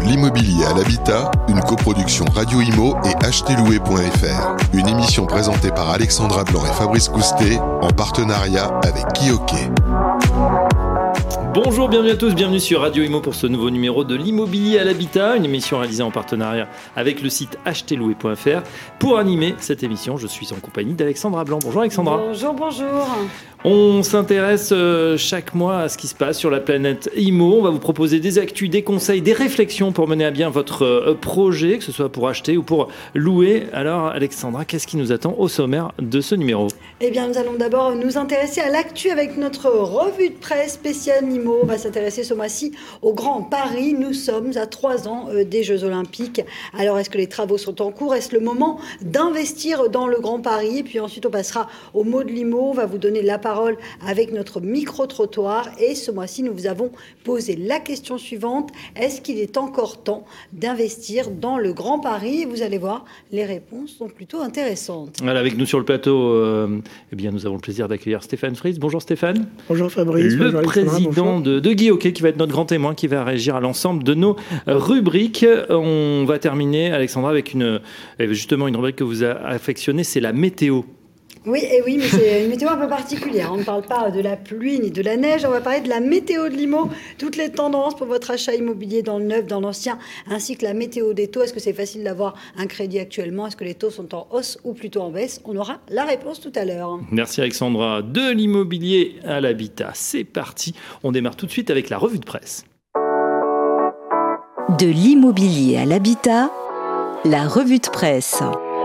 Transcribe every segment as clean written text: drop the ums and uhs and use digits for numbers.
l'immobilier à l'habitat, une coproduction Radio Imo et acheterlouer.fr. Une émission présentée par Alexandra Blanc et Fabrice Coustet en partenariat avec Kioké. Bonjour, bienvenue à tous, bienvenue sur Radio Imo pour ce nouveau numéro de l'immobilier à l'habitat, une émission réalisée en partenariat avec le site acheterlouer.fr. Pour animer cette émission, je suis en compagnie d'Alexandra Blanc. Bonjour Alexandra. Bonjour. On s'intéresse chaque mois à ce qui se passe sur la planète IMO. On va vous proposer des actus, des conseils, des réflexions pour mener à bien votre projet, que ce soit pour acheter ou pour louer. Alors Alexandra, qu'est-ce qui nous attend au sommaire de ce numéro ? Eh bien, nous allons d'abord nous intéresser à l'actu avec notre revue de presse spéciale IMO. On va s'intéresser ce mois-ci au Grand Paris. Nous sommes à 3 ans des Jeux Olympiques. Alors, est-ce que les travaux sont en cours ? Est-ce le moment d'investir dans le Grand Paris ? Et puis ensuite, on passera au mot de l'IMO. On va vous donner la parole avec notre micro-trottoir. Et ce mois-ci, nous vous avons posé la question suivante. Est-ce qu'il est encore temps d'investir dans le Grand Paris ? Et vous allez voir, les réponses sont plutôt intéressantes. Voilà, avec nous sur le plateau, eh bien, nous avons le plaisir d'accueillir Stéphane Fries. Bonjour Stéphane. Bonjour Fabrice. Le bonjour président de Kioké qui va être notre grand témoin, qui va réagir à l'ensemble de nos rubriques. On va terminer, Alexandra, avec justement une rubrique que vous avez affectionnée, c'est la météo. Oui, mais c'est une météo un peu particulière. On ne parle pas de la pluie ni de la neige, on va parler de la météo de l'IMO, toutes les tendances pour votre achat immobilier dans le neuf, dans l'ancien, ainsi que la météo des taux. Est-ce que c'est facile d'avoir un crédit actuellement ? Est-ce que les taux sont en hausse ou plutôt en baisse ? On aura la réponse tout à l'heure. Merci Alexandra. De l'immobilier à l'habitat, c'est parti. On démarre tout de suite avec la revue de presse. De l'immobilier à l'habitat, la revue de presse.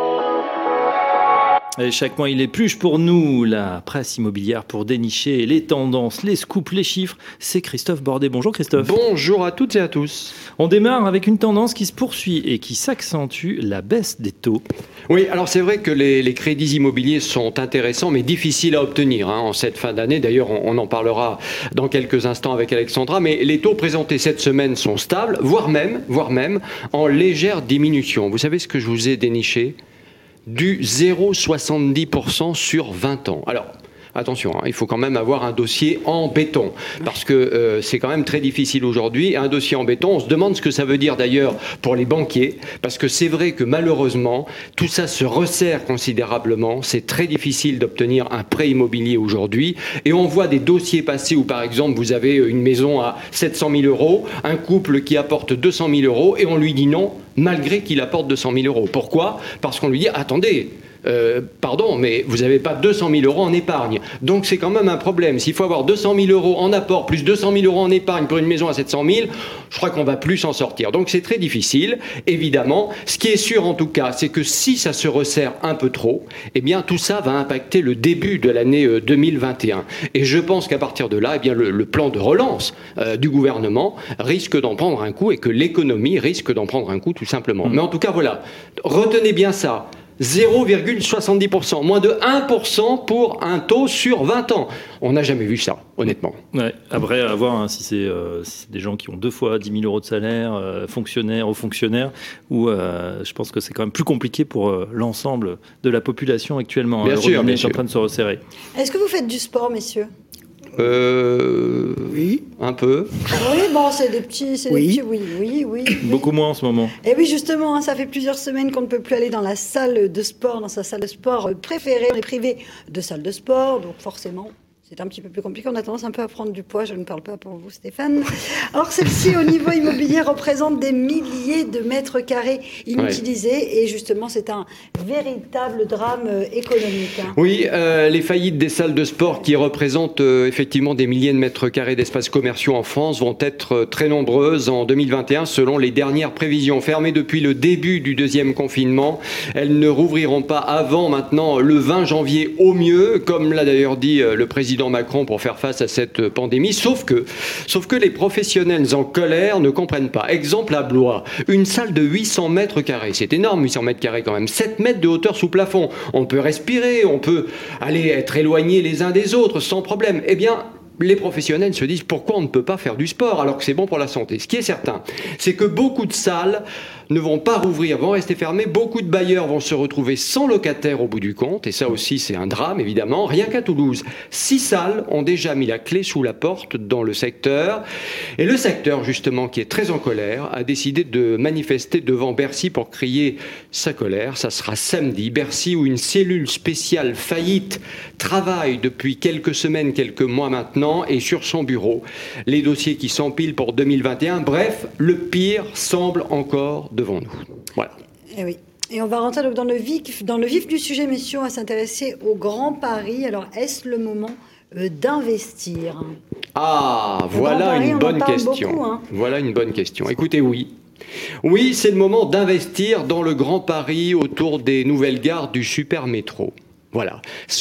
Et chaque mois, il épluche pour nous la presse immobilière pour dénicher les tendances, les scoops, les chiffres. C'est Christophe Bordet. Bonjour Christophe. Bonjour à toutes et à tous. On démarre avec une tendance qui se poursuit et qui s'accentue, la baisse des taux. Oui, alors c'est vrai que les crédits immobiliers sont intéressants mais difficiles à obtenir en cette fin d'année. D'ailleurs, on en parlera dans quelques instants avec Alexandra. Mais les taux présentés cette semaine sont stables, voire même en légère diminution. Vous savez ce que je vous ai déniché ? Du 0,70% sur 20 ans. Alors, attention, il faut quand même avoir un dossier en béton, parce que c'est quand même très difficile aujourd'hui. Un dossier en béton, on se demande ce que ça veut dire d'ailleurs pour les banquiers, parce que c'est vrai que malheureusement, tout ça se resserre considérablement. C'est très difficile d'obtenir un prêt immobilier aujourd'hui. Et on voit des dossiers passer où, par exemple, vous avez une maison à 700 000 euros, un couple qui apporte 200 000 euros, et on lui dit non, malgré qu'il apporte 200 000 euros. Pourquoi ? Parce qu'on lui dit, attendez, pardon, mais vous n'avez pas 200 000 euros en épargne. Donc c'est quand même un problème. S'il faut avoir 200 000 euros en apport, plus 200 000 euros en épargne pour une maison à 700 000, je crois qu'on ne va plus s'en sortir. Donc c'est très difficile, évidemment. Ce qui est sûr en tout cas, c'est que si ça se resserre un peu trop, eh bien tout ça va impacter le début de l'année 2021. Et je pense qu'à partir de là, eh bien le plan de relance du gouvernement risque d'en prendre un coup et que l'économie risque d'en prendre un coup tout simplement. Mais en tout cas, voilà, retenez bien ça. 0,70%, moins de 1% pour un taux sur 20 ans. On n'a jamais vu ça, honnêtement. Ouais, après, à voir si c'est des gens qui ont 2 fois 10 000 euros de salaire, fonctionnaires, hauts fonctionnaires, ou je pense que c'est quand même plus compliqué pour l'ensemble de la population actuellement. Bien sûr, le est en train de se resserrer. Est-ce que vous faites du sport, messieurs ? Oui, un peu. Oui, bon, c'est des petits, oui. Beaucoup moins en ce moment. Et oui, justement, ça fait plusieurs semaines qu'on ne peut plus aller dans la salle de sport, dans sa salle de sport préférée. On est privé de salle de sport, donc forcément, c'est un petit peu plus compliqué. On a tendance un peu à prendre du poids. Je ne parle pas pour vous, Stéphane. Alors, celle-ci, au niveau immobilier, représente des milliers de mètres carrés inutilisés. Ouais. Et justement, c'est un véritable drame économique. Oui, les faillites des salles de sport qui représentent effectivement des milliers de mètres carrés d'espaces commerciaux en France vont être très nombreuses en 2021, selon les dernières prévisions. Fermées depuis le début du deuxième confinement, elles ne rouvriront pas avant maintenant le 20 janvier au mieux, comme l'a d'ailleurs dit le président Macron pour faire face à cette pandémie, sauf que les professionnels en colère ne comprennent pas. Exemple à Blois, une salle de 800 mètres carrés, c'est énorme 800 mètres carrés quand même, 7 mètres de hauteur sous plafond, on peut respirer, on peut aller être éloignés les uns des autres sans problème. Eh bien, les professionnels se disent pourquoi on ne peut pas faire du sport alors que c'est bon pour la santé. Ce qui est certain, c'est que beaucoup de salles ne vont pas rouvrir, vont rester fermées. Beaucoup de bailleurs vont se retrouver sans locataires au bout du compte. Et ça aussi, c'est un drame, évidemment. Rien qu'à Toulouse, 6 salles ont déjà mis la clé sous la porte dans le secteur. Et le secteur, justement, qui est très en colère, a décidé de manifester devant Bercy pour crier sa colère. Ça sera samedi. Bercy, où une cellule spéciale faillite travaille depuis quelques semaines, quelques mois maintenant, et sur son bureau. Les dossiers qui s'empilent pour 2021. Bref, le pire semble encore devant nous. Voilà. Et oui. Et on va rentrer donc dans le vif du sujet, messieurs, à s'intéresser au Grand Paris. Alors, est-ce le moment d'investir ? Ah, voilà une bonne question. Beaucoup, hein. Voilà une bonne question. Écoutez, oui. Oui, c'est le moment d'investir dans le Grand Paris autour des nouvelles gares du Super Métro. Voilà,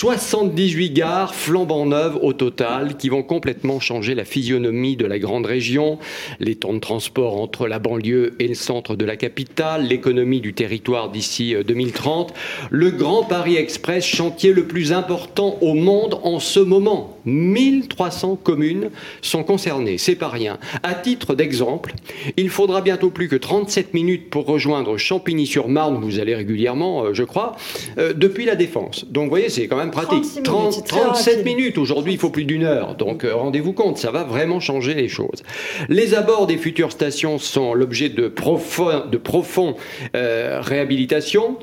78 gares flambant neuves au total qui vont complètement changer la physionomie de la grande région, les temps de transport entre la banlieue et le centre de la capitale, l'économie du territoire d'ici 2030. Le Grand Paris Express, chantier le plus important au monde en ce moment. 1300 communes sont concernées, c'est pas rien. À titre d'exemple, il faudra bientôt plus que 37 minutes pour rejoindre Champigny-sur-Marne, où vous allez régulièrement, je crois, depuis la Défense. Donc, vous voyez, c'est quand même pratique. 37 minutes. Aujourd'hui, il faut plus d'1 heure. Donc, rendez-vous compte, ça va vraiment changer les choses. Les abords des futures stations sont l'objet de profonde réhabilitation.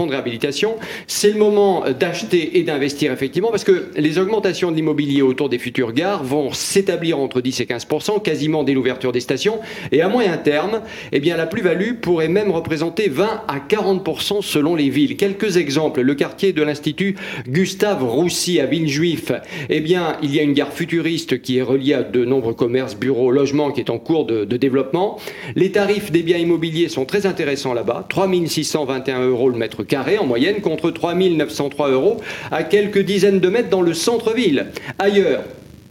C'est le moment d'acheter et d'investir, effectivement, parce que les augmentations de l'immobilier autour des futures gares vont s'établir entre 10 et 15%, quasiment dès l'ouverture des stations. Et à moyen terme, eh bien, la plus-value pourrait même représenter 20 à 40% selon les villes. Quelques exemples. Le quartier de l'Institut Gustave Roussy à Villejuif, eh bien, il y a une gare futuriste qui est reliée à de nombreux commerces, bureaux, logements qui est en cours de développement. Les tarifs des biens immobiliers sont très intéressants là-bas. 3 621 € le mètre carré en moyenne contre 3 903 € à quelques dizaines de mètres dans le centre-ville. Ailleurs,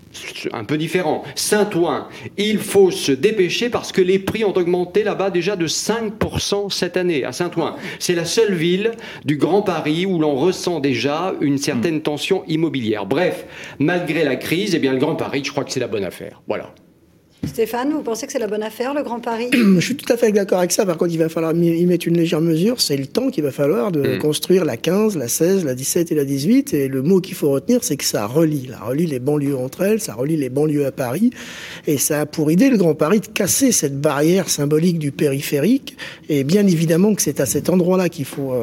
un peu différent, Saint-Ouen, il faut se dépêcher parce que les prix ont augmenté là-bas déjà de 5% cette année à Saint-Ouen. C'est la seule ville du Grand Paris où l'on ressent déjà une certaine tension immobilière. Bref, malgré la crise, eh bien, le Grand Paris, je crois que c'est la bonne affaire. Voilà. Stéphane, vous pensez que c'est la bonne affaire, le Grand Paris ? Je suis tout à fait d'accord avec ça. Par contre, il va falloir y mettre une légère mesure. C'est le temps qu'il va falloir de construire la 15, la 16, la 17 et la 18. Et le mot qu'il faut retenir, c'est que ça relie les banlieues entre elles, ça relie les banlieues à Paris. Et ça a pour idée, le Grand Paris, de casser cette barrière symbolique du périphérique. Et bien évidemment que c'est à cet endroit-là qu'il faut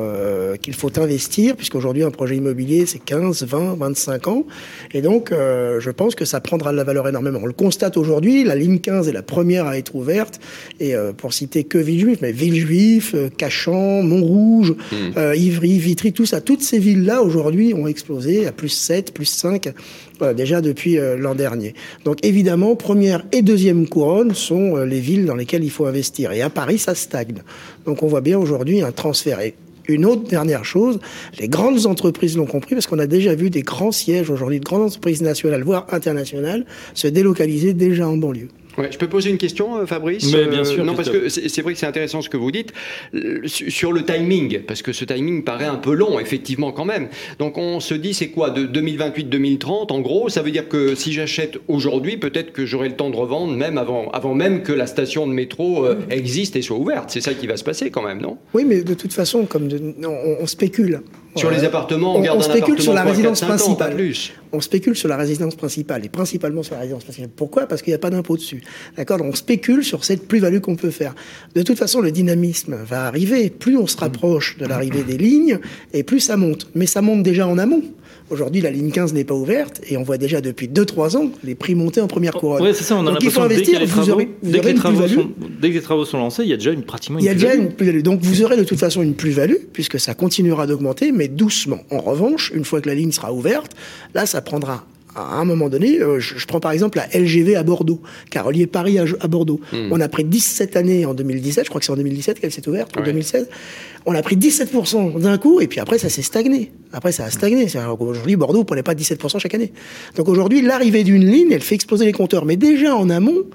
investir, puisqu'aujourd'hui, un projet immobilier, c'est 15, 20, 25 ans. Et donc, je pense que ça prendra de la valeur énormément. On le constate aujourd'hui, la ligne 15 est la première à être ouverte, et pour citer que Villejuif, mais Villejuif, Cachan, Montrouge, Ivry, Vitry, tout ça, toutes ces villes-là aujourd'hui ont explosé à plus 7, plus 5, déjà depuis l'an dernier. Donc évidemment, première et deuxième couronne sont les villes dans lesquelles il faut investir. Et à Paris, ça stagne. Donc on voit bien aujourd'hui un transfert. Et une autre dernière chose, les grandes entreprises l'ont compris, parce qu'on a déjà vu des grands sièges aujourd'hui de grandes entreprises nationales, voire internationales, se délocaliser déjà en banlieue. Ouais, je peux poser une question, Fabrice ? Mais bien sûr. Non, parce que c'est vrai que c'est intéressant ce que vous dites sur le timing, parce que ce timing paraît un peu long, effectivement, quand même. Donc on se dit, c'est quoi, de 2028-2030, en gros, ça veut dire que si j'achète aujourd'hui, peut-être que j'aurai le temps de revendre même avant même que la station de métro existe et soit ouverte. C'est ça qui va se passer quand même, non ? Oui, mais de toute façon, on spécule. Sur les appartements, on garde un appartement spécule sur la résidence 4-5 ans, principale. pas plus. On spécule sur la résidence principale, et principalement sur la résidence principale. Pourquoi ? Parce qu'il n'y a pas d'impôt dessus. D'accord ? Donc on spécule sur cette plus-value qu'on peut faire. De toute façon, le dynamisme va arriver. Plus on se rapproche de l'arrivée des lignes, et plus ça monte. Mais ça monte déjà en amont. Aujourd'hui, la ligne 15 n'est pas ouverte, et on voit déjà depuis 2-3 ans les prix monter en première couronne. Oui, c'est ça, on a l'impression que dès que les travaux sont lancés, il y a déjà pratiquement une plus-value. Donc vous aurez de toute façon une plus-value, puisque ça continuera d'augmenter, mais doucement. En revanche, une fois que la ligne sera ouverte, là, ça prendra à un moment donné, je prends par exemple la LGV à Bordeaux, qui a relié Paris à Bordeaux. On a pris 17 années en 2017, je crois que c'est en 2017 qu'elle s'est ouverte, ou 2016. On a pris 17% d'un coup, et puis après, ça s'est stagné. Aujourd'hui, Bordeaux ne prenait pas 17% chaque année. Donc aujourd'hui, l'arrivée d'une ligne, elle fait exploser les compteurs. Mais déjà, en amont,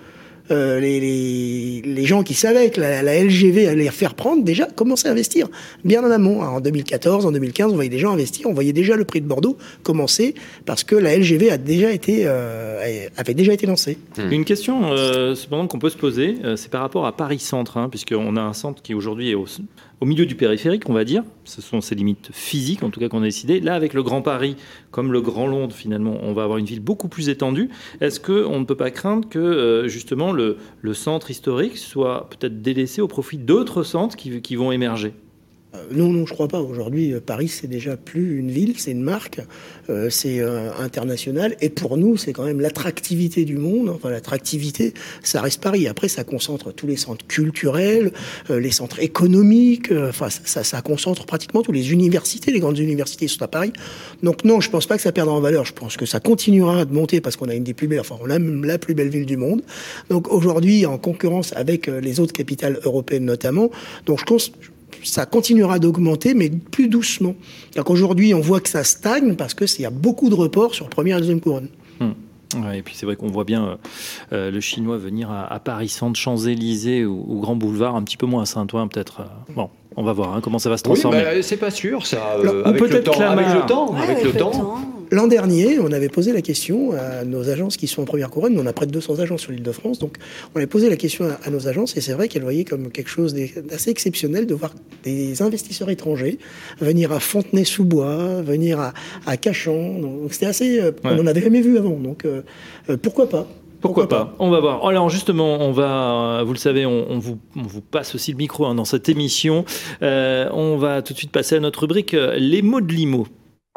les gens qui savaient que la LGV allait faire prendre, déjà commençaient à investir bien en amont. En 2014, en 2015, on voyait des gens investir, on voyait déjà le prix de Bordeaux commencer parce que la LGV avait déjà été lancée. Une question cependant qu'on peut se poser, c'est par rapport à Paris-Centre, hein, puisqu'on a un centre qui aujourd'hui est au milieu du périphérique, on va dire. Ce sont ses limites physiques, en tout cas, qu'on a décidé. Là, avec le Grand Paris, comme le Grand Londres, finalement, on va avoir une ville beaucoup plus étendue. Est-ce qu'on ne peut pas craindre que, justement, le centre historique soit peut-être délaissé au profit d'autres centres qui vont émerger ? Non, je crois pas. Aujourd'hui, Paris, c'est déjà plus une ville, c'est une marque, c'est international. Et pour nous, c'est quand même l'attractivité du monde. Enfin, l'attractivité, ça reste Paris. Après, ça concentre tous les centres culturels, les centres économiques. Enfin, ça concentre pratiquement toutes les universités. Les grandes universités sont à Paris. Donc non, je pense pas que ça perdra en valeur. Je pense que ça continuera de monter parce qu'on a une des plus belles, enfin, on a même la plus belle ville du monde. Donc aujourd'hui, en concurrence avec les autres capitales européennes notamment. Donc je pense ça continuera d'augmenter, mais plus doucement. Donc aujourd'hui, on voit que ça stagne parce qu'il y a beaucoup de reports sur première et deuxième couronne. Ouais, et puis c'est vrai qu'on voit bien le Chinois venir à Paris-Centre, Champs-Élysées ou Grand Boulevard, un petit peu moins à Saint-Ouen peut-être. Bon, on va voir comment ça va se transformer. Oui, c'est pas sûr ça. Ou peut-être Clamart. Avec le temps. L'an dernier, on avait posé la question à nos agences qui sont en première couronne. On a près de 200 agences sur l'Île-de-France. Donc, on avait posé la question à nos agences et c'est vrai qu'elles voyaient comme quelque chose d'assez exceptionnel de voir des investisseurs étrangers venir à Fontenay-sous-Bois, venir à Cachan. Donc, c'était assez... On n'en avait jamais vu avant. Donc, pourquoi pas ? Pourquoi pas ? On va voir. Alors justement, on va, vous le savez, on vous passe aussi le micro dans cette émission. On va tout de suite passer à notre rubrique Les mots de l'IMO.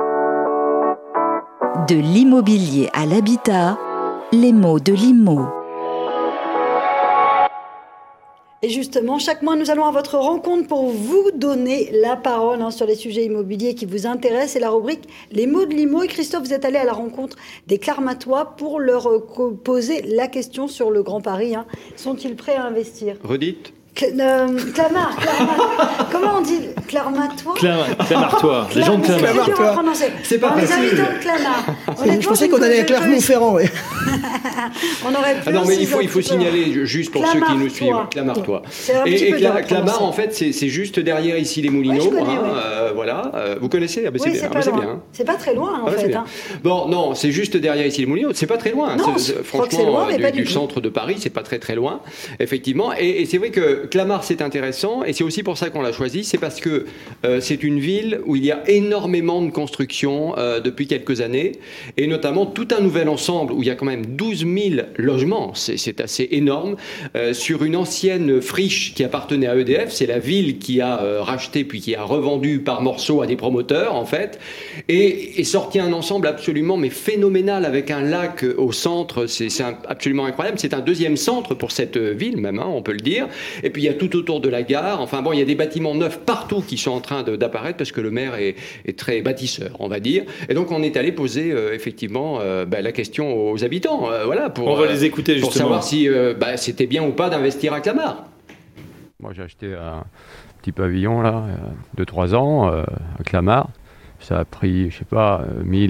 De l'immobilier à l'habitat, les mots de l'IMO. Et justement, chaque mois, nous allons à votre rencontre pour vous donner la parole sur les sujets immobiliers qui vous intéressent. C'est la rubrique Les mots de l'IMO. Et Christophe, vous êtes allé à la rencontre des Clermatois pour leur poser la question sur le Grand Paris. Sont-ils prêts à investir ? Redites. Clamart. Comment on dit Clermatois ? Clamartois. Les gens de Clamart. C'est pas les habitants de Clamart. Je pensais qu'on allait à Clermont-Ferrand. Ouais. On aurait pu. Non, mais il faut signaler, juste pour ceux qui nous suivent, Clamartois. Et Clamart, en fait, c'est juste derrière ici les Moulineaux. Ouais, connais, voilà. Vous connaissez ? Oui, c'est pas loin. C'est pas très loin, en fait. Bon, non, c'est juste derrière ici les Moulineaux. C'est pas très loin. Franchement, du centre de Paris, c'est pas très très loin, effectivement. Et c'est vrai que Clamart, c'est intéressant, et c'est aussi pour ça qu'on l'a choisi, c'est parce que c'est une ville où il y a énormément de construction depuis quelques années, et notamment tout un nouvel ensemble où il y a quand même 12 000 logements, c'est assez énorme, sur une ancienne friche qui appartenait à EDF, c'est la ville qui a racheté puis qui a revendu par morceaux à des promoteurs en fait, et sorti un ensemble absolument phénoménal avec un lac au centre, c'est absolument incroyable, c'est un deuxième centre pour cette ville même, on peut le dire, et puis il y a tout autour de la gare, enfin bon, il y a des bâtiments neufs partout qui sont en train d'apparaître parce que le maire est très bâtisseur, on va dire. Et donc on est allé poser effectivement la question aux habitants, voilà, on va les écouter justement. Pour savoir si c'était bien ou pas d'investir à Clamart. Moi j'ai acheté un petit pavillon là, 2-3 ans à Clamart. Ça a pris, je sais pas,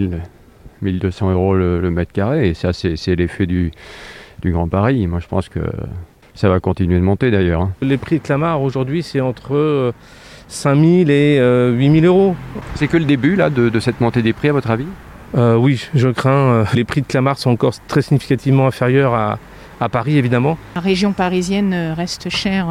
1 200 € le mètre carré. Et ça c'est l'effet du Grand Paris. Moi je pense que ça va continuer de monter d'ailleurs. Les prix de Clamart aujourd'hui, c'est entre 5 000 et 8 000 €. C'est que le début là, de cette montée des prix à votre avis ? Oui, je crains. Les prix de Clamart sont encore très significativement inférieurs à Paris, évidemment. La région parisienne reste chère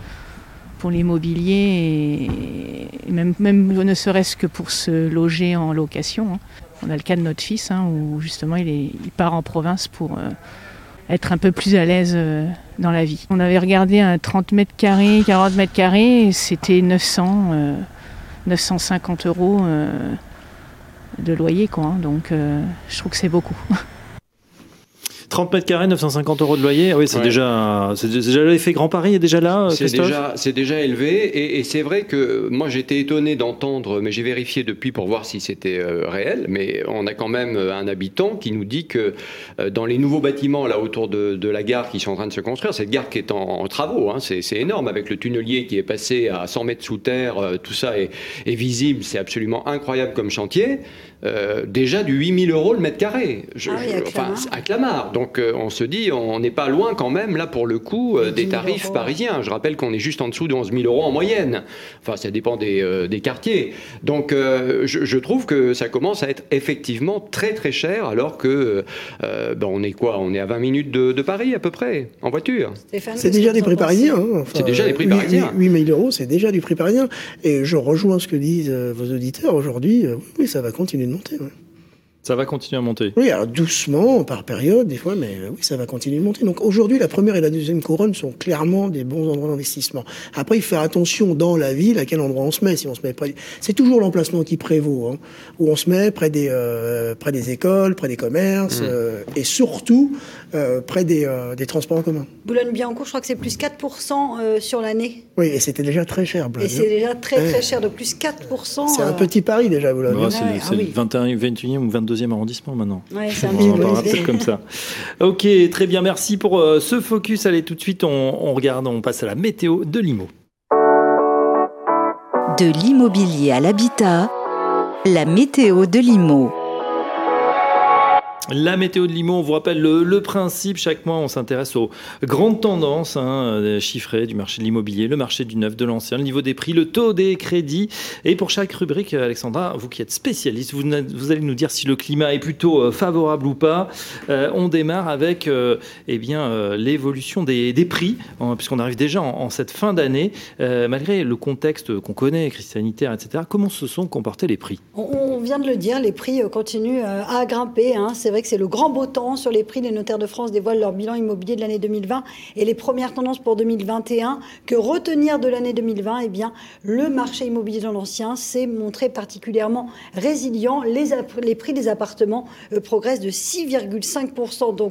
pour l'immobilier et même ne serait-ce que pour se loger en location. On a le cas de notre fils où justement il part en province pour être un peu plus à l'aise dans la vie. On avait regardé un 30 mètres carrés, 40 mètres carrés, et c'était 950 € de loyer, quoi. Donc je trouve que c'est beaucoup. 30 mètres carrés, 950 € de loyer, oui, c'est déjà l'effet Grand Paris est déjà là, Christophe ? C'est déjà élevé, et c'est vrai que moi j'étais étonné d'entendre, mais j'ai vérifié depuis pour voir si c'était réel, mais on a quand même un habitant qui nous dit que dans les nouveaux bâtiments là autour de la gare qui sont en train de se construire, cette gare qui est en travaux, c'est énorme, avec le tunnelier qui est passé à 100 mètres sous terre, tout ça est visible, c'est absolument incroyable comme chantier. déjà du 8 000 euros le mètre carré. À Clamart. Donc on se dit, on n'est pas loin quand même, là pour le coup, des tarifs parisiens. Je rappelle qu'on est juste en dessous de 11 000 euros en moyenne. Enfin, ça dépend des quartiers. Donc je trouve que ça commence à être effectivement très très cher, alors que on est quoi ? On est à 20 minutes de Paris à peu près, en voiture. Stéphane, c'est déjà des prix parisiens. C'est déjà des prix parisiens. 8 000 euros, c'est déjà du prix parisien. Et je rejoins ce que disent vos auditeurs aujourd'hui. Oui, ça va continuer de monter. Ouais. Ça va continuer à monter. Oui, alors doucement, par période, des fois, mais oui, ça va continuer de monter. Donc aujourd'hui, la première et la deuxième couronne sont clairement des bons endroits d'investissement. Après, il faut faire attention dans la ville à quel endroit on se met. Si on se met près, c'est toujours l'emplacement qui prévaut, où on se met près des écoles, près des commerces, et surtout près des transports en commun. Boulogne-Billancourt, je crois que c'est plus 4% sur l'année. Oui, et c'était déjà très cher, Boulogne. Et c'est déjà très cher, de plus 4%. C'est un petit Paris déjà, Boulogne. Ouais, c'est le 21e ou 22e arrondissement maintenant. Ouais, c'est un on en parlera peut-être comme ça. Ok, très bien, merci pour ce focus. Allez, tout de suite, on passe à la météo de l'IMO. De l'immobilier à l'habitat, la météo de l'IMO. La météo de l'IMO, on vous rappelle le principe. Chaque mois, on s'intéresse aux grandes tendances chiffrées du marché de l'immobilier, le marché du neuf, de l'ancien, le niveau des prix, le taux des crédits. Et pour chaque rubrique, Alexandra, vous qui êtes spécialiste, vous allez nous dire si le climat est plutôt favorable ou pas. On démarre avec l'évolution des prix, puisqu'on arrive déjà en cette fin d'année. Malgré le contexte qu'on connaît, crise sanitaire, etc., comment se sont comportés les prix ? On vient de le dire, les prix continuent à grimper. C'est vrai que c'est le grand beau temps sur les prix. Les notaires de France dévoilent leur bilan immobilier de l'année 2020 et les premières tendances pour 2021. Que retenir de l'année 2020 ? Eh bien, le marché immobilier dans l'ancien s'est montré particulièrement résilient. Les prix des appartements progressent de 6,5% donc,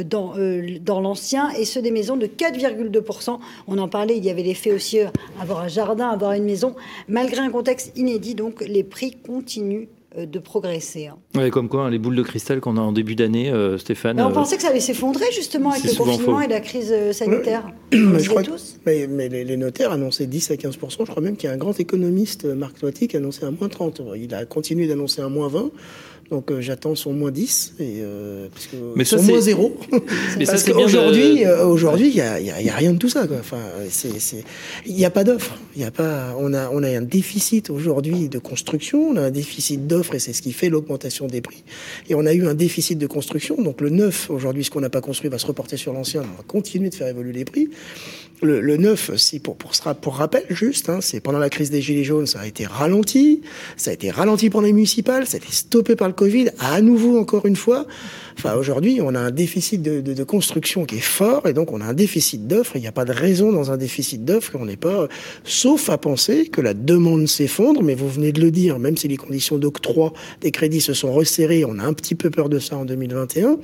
dans l'ancien, et ceux des maisons de 4,2%. On en parlait, il y avait l'effet aussi avoir un jardin, avoir une maison. Malgré un contexte inédit, donc, les prix continuent de progresser. Ouais, comme quoi, les boules de cristal qu'on a en début d'année, Stéphane. On pensait que ça allait s'effondrer justement avec le confinement et la crise sanitaire. Je crois tous. Mais les notaires annonçaient 10 à 15%. Je crois même qu'il y a un grand économiste, Marc Toiti, qui a annoncé un moins 30. Il a continué d'annoncer un moins 20. Donc j'attends son moins 10 parce que son moins 0. Mais parce ça, qu'aujourd'hui, il y a rien de tout ça, quoi. Enfin, il n'y a pas d'offre. On a un déficit aujourd'hui de construction. On a un déficit d'offres et c'est ce qui fait l'augmentation des prix. Et on a eu un déficit de construction. Donc le neuf aujourd'hui, ce qu'on n'a pas construit va se reporter sur l'ancien. On va continuer de faire évoluer les prix. Le neuf, si pour rappel juste, c'est pendant la crise des Gilets jaunes, ça a été ralenti. Ça a été ralenti pendant les municipales. Ça a été stoppé par le Covid. À nouveau, encore une fois. Enfin, aujourd'hui, on a un déficit de construction qui est fort et donc on a un déficit d'offres. Il n'y a pas de raison dans un déficit d'offres qu'on n'ait pas, sauf à penser que la demande s'effondre. Mais vous venez de le dire, même si les conditions d'octroi des crédits se sont resserrées, on a un petit peu peur de ça en 2021.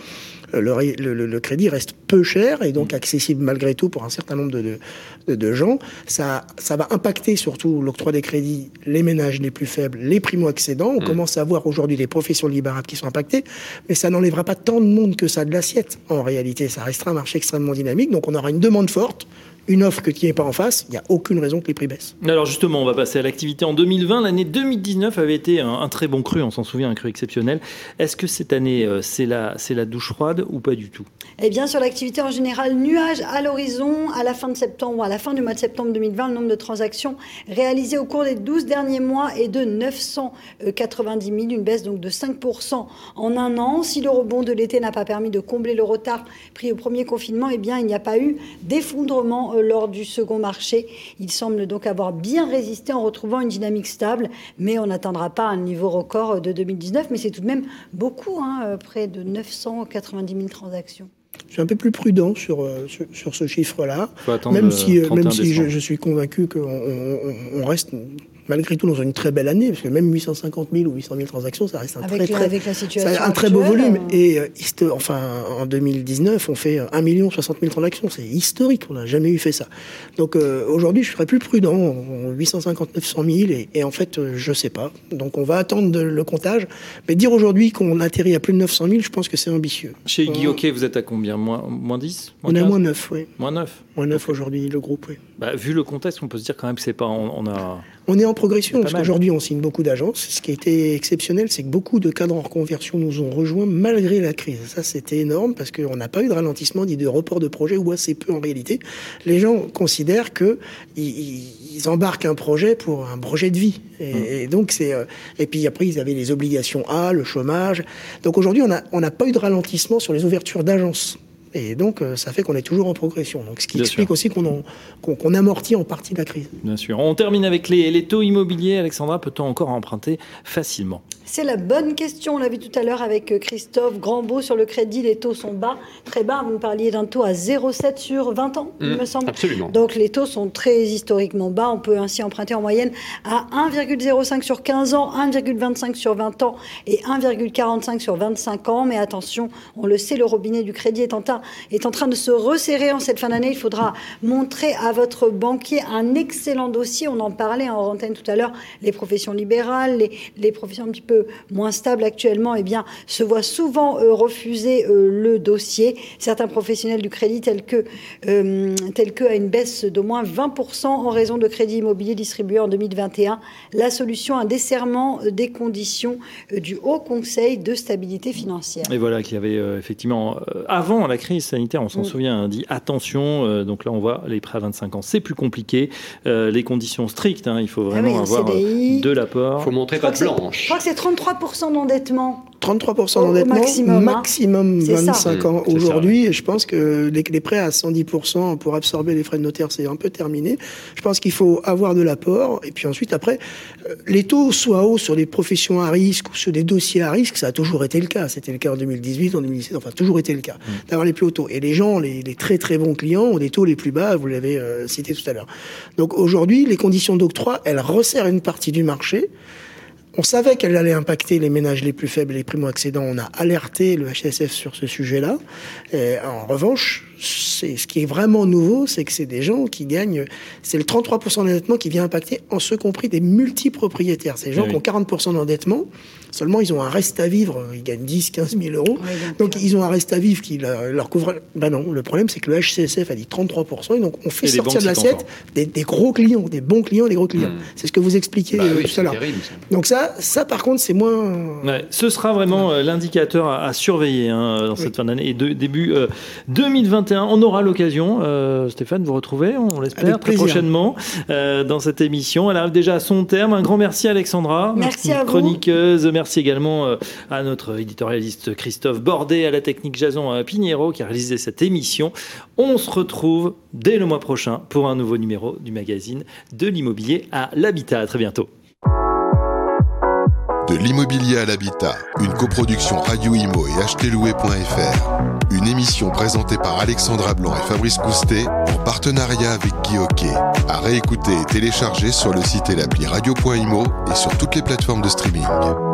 Le crédit reste peu cher et donc accessible malgré tout pour un certain nombre de gens. Ça va impacter surtout l'octroi des crédits, les ménages les plus faibles, les primo-accédants. On commence à voir aujourd'hui les professions libérales qui sont impactées, mais ça n'enlèvera pas tant de monde que ça de l'assiette. En réalité, ça restera un marché extrêmement dynamique, donc on aura une demande forte, une offre qui n'est pas en face, il n'y a aucune raison que les prix baissent. Alors justement, on va passer à l'activité en 2020. L'année 2019 avait été un très bon cru, on s'en souvient, un cru exceptionnel. Est-ce que cette année, c'est la douche froide ou pas du tout ? Eh bien, sur l'activité en général, nuage à l'horizon, à la fin de septembre ou à la fin du mois de septembre 2020, le nombre de transactions réalisées au cours des 12 derniers mois est de 990 000, une baisse donc de 5% en un an. Si le rebond de l'été n'a pas permis de combler le retard pris au premier confinement, eh bien, il n'y a pas eu d'effondrement lors du second marché. Il semble donc avoir bien résisté en retrouvant une dynamique stable, mais on n'atteindra pas un niveau record de 2019, mais c'est tout de même beaucoup, près de 990 000 transactions. Je suis un peu plus prudent sur ce chiffre-là, même si je suis convaincu qu'on reste malgré tout dans une très belle année, parce que même 850 000 ou 800 000 transactions, ça reste un très beau volume. Et en 2019, on fait 1 060 000 transactions. C'est historique, on n'a jamais eu fait ça. Donc aujourd'hui, je serais plus prudent, 850 900 000, et en fait, je sais pas. Donc on va attendre le comptage. Mais dire aujourd'hui qu'on atterrit à plus de 900 000, je pense que c'est ambitieux. Chez Guy, vous êtes à combien ? Moins 10 ? On est à moins 9, oui. Moins 9 ? Moins 9 aujourd'hui, le groupe, oui. Vu le contexte, on peut se dire quand même que c'est pas... On est en progression, parce qu'aujourd'hui, on signe beaucoup d'agences. Ce qui a été exceptionnel, c'est que beaucoup de cadres en reconversion nous ont rejoints malgré la crise. Ça, c'était énorme, parce qu'on n'a pas eu de ralentissement ni de report de projet, ou assez peu en réalité. Les gens considèrent qu'ils embarquent un projet pour un projet de vie. Et donc, et puis après, ils avaient les obligations le chômage. Donc aujourd'hui, on n'a pas eu de ralentissement sur les ouvertures d'agences. Et donc, ça fait qu'on est toujours en progression. Donc, ce qui explique aussi qu'on amortit en partie la crise. Bien sûr. On termine avec les taux immobiliers. Alexandra, peut-on encore emprunter facilement ? C'est la bonne question. On l'a vu tout à l'heure avec Christophe Grambeau sur le crédit. Les taux sont bas, très bas. Vous me parliez d'un taux à 0,7 sur 20 ans, il me semble. Absolument. Donc, les taux sont très historiquement bas. On peut ainsi emprunter en moyenne à 1,05 sur 15 ans, 1,25 sur 20 ans et 1,45 sur 25 ans. Mais attention, on le sait, le robinet du crédit est en train de se resserrer en cette fin d'année. Il faudra montrer à votre banquier un excellent dossier. On en parlait en antenne tout à l'heure. Les professions libérales, les professions un petit peu moins stables actuellement, se voient souvent refuser le dossier. Certains professionnels du crédit, tels que à une baisse d'au moins 20% en raison de crédits immobiliers distribués en 2021. La solution, un desserrement des conditions du Haut Conseil de stabilité financière. Et voilà, qui avait effectivement, avant la crise sanitaire, on s'en souvient, dit attention. Donc là, on voit les prêts à 25 ans, c'est plus compliqué. Les conditions strictes, il faut vraiment avoir de l'apport. Il faut montrer pas de blanche. Je crois que c'est 33% d'endettement. 33% d'endettement, maximum 25 ans aujourd'hui. Et je pense que les prêts à 110% pour absorber les frais de notaire, c'est un peu terminé. Je pense qu'il faut avoir de l'apport. Et puis ensuite, après, les taux soient hauts sur les professions à risque ou sur des dossiers à risque, ça a toujours été le cas. C'était le cas en 2018, en 2017, enfin, toujours été le cas, d'avoir les plus hauts taux. Et les gens, les très très bons clients, ont des taux les plus bas, vous l'avez cité tout à l'heure. Donc aujourd'hui, les conditions d'octroi, elles resserrent une partie du marché. On savait qu'elle allait impacter les ménages les plus faibles et les primo-accédants. On a alerté le HCSF sur ce sujet-là. Et en revanche, ce qui est vraiment nouveau, c'est que c'est des gens qui gagnent... C'est le 33% d'endettement qui vient impacter, en ce compris, des multipropriétaires. Ces gens qui ont 40% d'endettement, seulement ils ont un reste à vivre. Ils gagnent 10, 15 000 euros. Donc ils ont un reste à vivre qui leur couvre... Non, le problème, c'est que le HCSF a dit 33%. Et donc on fait sortir de l'assiette des gros clients, des bons clients, des gros clients. C'est ce que vous expliquiez tout à l'heure. Donc ça, par contre, c'est moins... ce sera vraiment l'indicateur à surveiller dans cette fin d'année. Et début 2021, on aura l'occasion, Stéphane, de vous retrouver, on l'espère, très prochainement dans cette émission. Elle arrive déjà à son terme. Un grand merci à Alexandra, notre chroniqueuse. Merci également à notre éditorialiste Christophe Bordet, à la technique Jason Pinheiro qui a réalisé cette émission. On se retrouve dès le mois prochain pour un nouveau numéro du magazine de l'immobilier à l'habitat. À très bientôt. De l'immobilier à l'habitat, une coproduction Radio Imo et achtelouer.fr. Une émission présentée par Alexandra Blanc et Fabrice Coustet en partenariat avec Guy Hockey. À réécouter et télécharger sur le site et l'appli radio.imo et sur toutes les plateformes de streaming.